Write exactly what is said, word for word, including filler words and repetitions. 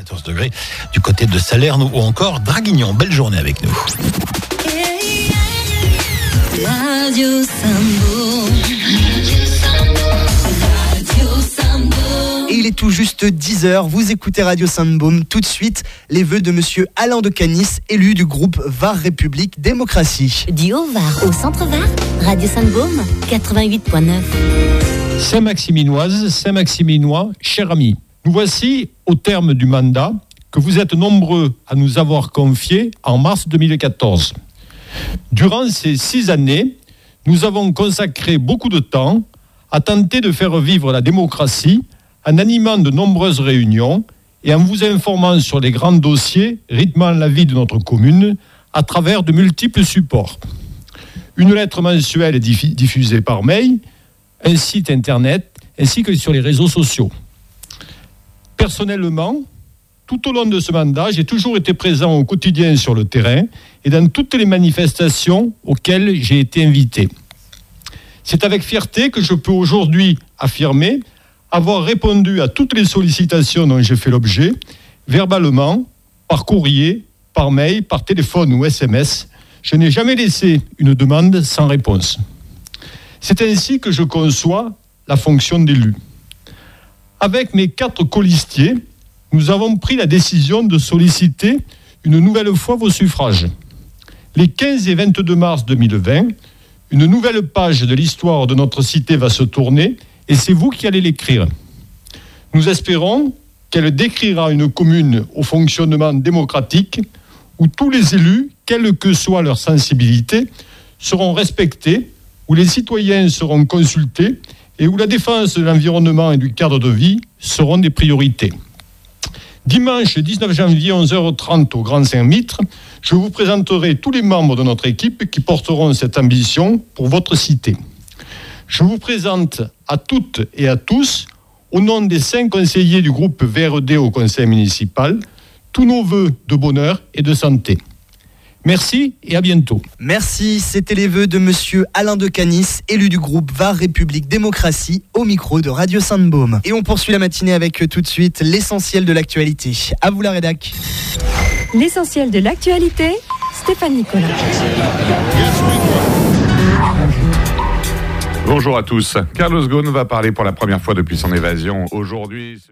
quatorze degrés du côté de Salerne ou encore Draguignan. Belle journée avec nous. Radio Sambo. Et il est tout juste dix heures, vous écoutez Radio Sandboom. Tout de suite, les vœux de monsieur Alain de Canis, élu du groupe Var République Démocratie. Du Haut-Var au Centre-Var, Radio Sandboom quatre-vingt-huit point neuf. Saint-Maximinoise, Saint-Maximinois, chers amis, nous voici au terme du mandat que vous êtes nombreux à nous avoir confié en mars deux mille quatorze. Durant ces six années, nous avons consacré beaucoup de temps à tenter de faire vivre la démocratie en animant de nombreuses réunions et en vous informant sur les grands dossiers rythmant la vie de notre commune à travers de multiples supports. Une lettre mensuelle diffusée par mail, un site internet, ainsi que sur les réseaux sociaux. Personnellement, tout au long de ce mandat, j'ai toujours été présent au quotidien sur le terrain et dans toutes les manifestations auxquelles j'ai été invité. C'est avec fierté que je peux aujourd'hui affirmer avoir répondu à toutes les sollicitations dont j'ai fait l'objet, verbalement, par courrier, par mail, par téléphone ou S M S. Je n'ai jamais laissé une demande sans réponse. C'est ainsi que je conçois la fonction d'élu. Avec mes quatre colistiers, nous avons pris la décision de solliciter une nouvelle fois vos suffrages. Les quinze et vingt-deux mars deux mille vingt, une nouvelle page de l'histoire de notre cité va se tourner et c'est vous qui allez l'écrire. Nous espérons qu'elle décrira une commune au fonctionnement démocratique où tous les élus, quelle que soit leur sensibilité, seront respectés, où les citoyens seront consultés et où la défense de l'environnement et du cadre de vie seront des priorités. Dimanche dix-neuf janvier, onze heures trente au Grand Saint-Mitre, je vous présenterai tous les membres de notre équipe qui porteront cette ambition pour votre cité. Je vous présente à toutes et à tous, au nom des cinq conseillers du groupe V R D au conseil municipal, tous nos vœux de bonheur et de santé. Merci et à bientôt. Merci, c'était les vœux de monsieur Alain de Canis, élu du groupe Var République Démocratie, au micro de Radio Sandboom. Et on poursuit la matinée avec tout de suite l'essentiel de l'actualité. À vous la rédac. L'essentiel de l'actualité, Stéphane Nicolas. Bonjour à tous. Carlos Ghosn va parler pour la première fois depuis son évasion aujourd'hui.